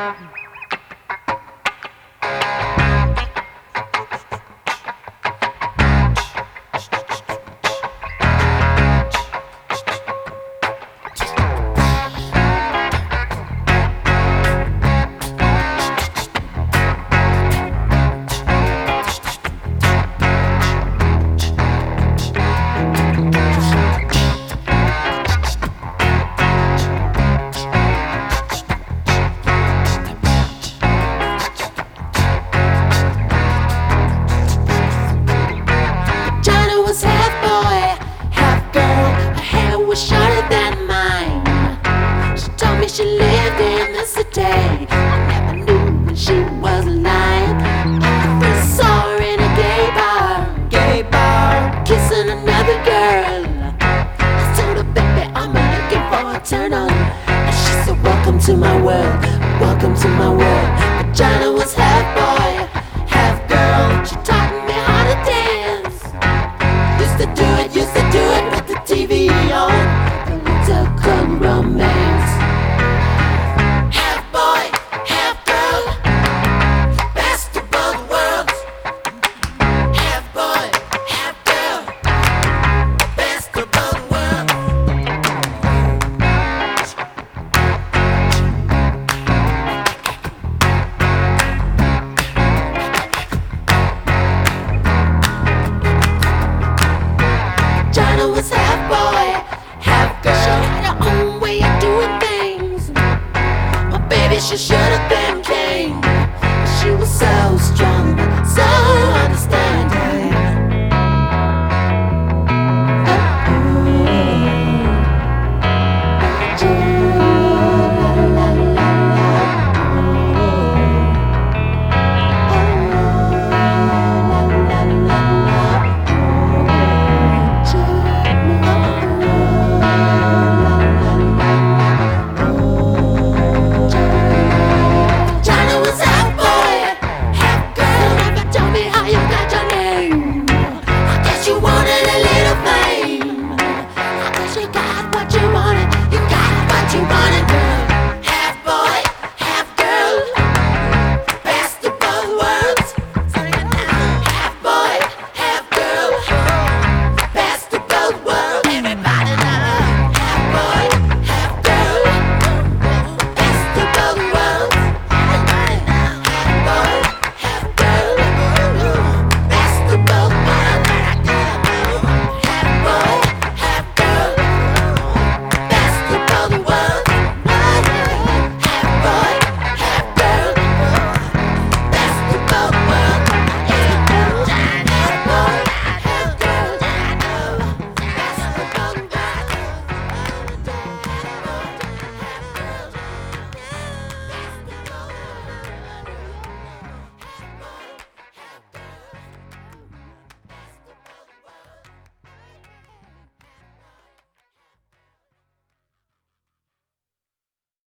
China was half boy, half girl. Her hair was shorter than mine. She told me she lived in the city. I never knew when she was lying. I first saw her in a gay bar, kissing another girl. I told her, baby, I'm looking for a turn on. And she said, welcome to my world, welcome to my world. But China was half boy, half girl. She taught me how to dance. Used to do it with the TV on. A little club romance. Half boy, half girl, best of both worlds. Half boy, half girl, best of both worlds. China was half boy, half girl. She had her own way of doing things. My baby, she should have been king. She was so strong, so understanding.